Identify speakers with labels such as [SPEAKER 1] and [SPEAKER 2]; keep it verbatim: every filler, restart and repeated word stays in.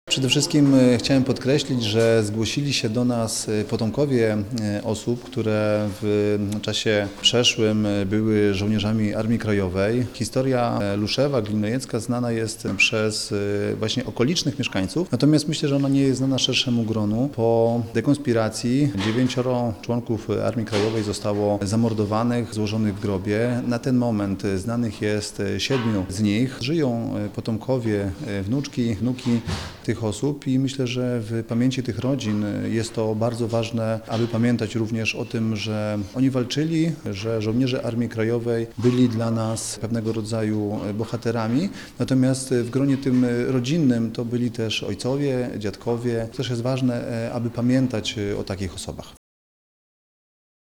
[SPEAKER 1] Przede wszystkim e, chciałem podkreślić, że zgłosili się do nas e, potomkowie e, osób, które w czasie przeszłym e, były żołnierzami Armii Krajowej. Historia e, Luszewa, Glinojecka znana jest przez e, właśnie okolicznych mieszkańców, natomiast myślę, że ona nie jest znana szerszemu gronu. Po dekonspiracji dziewięcioro członków Armii Krajowej zostało zamordowanych, złożonych w grobie. Na ten moment znanych jest siedmiu z nich. Żyją e, potomkowie, e, wnuczki, wnuki tych osób i myślę, że w pamięci tych rodzin jest to bardzo ważne, aby pamiętać również o tym, że oni walczyli, że żołnierze Armii Krajowej byli dla nas pewnego rodzaju bohaterami, natomiast w gronie tym rodzinnym to byli też ojcowie, dziadkowie. Też jest ważne, aby pamiętać o takich osobach.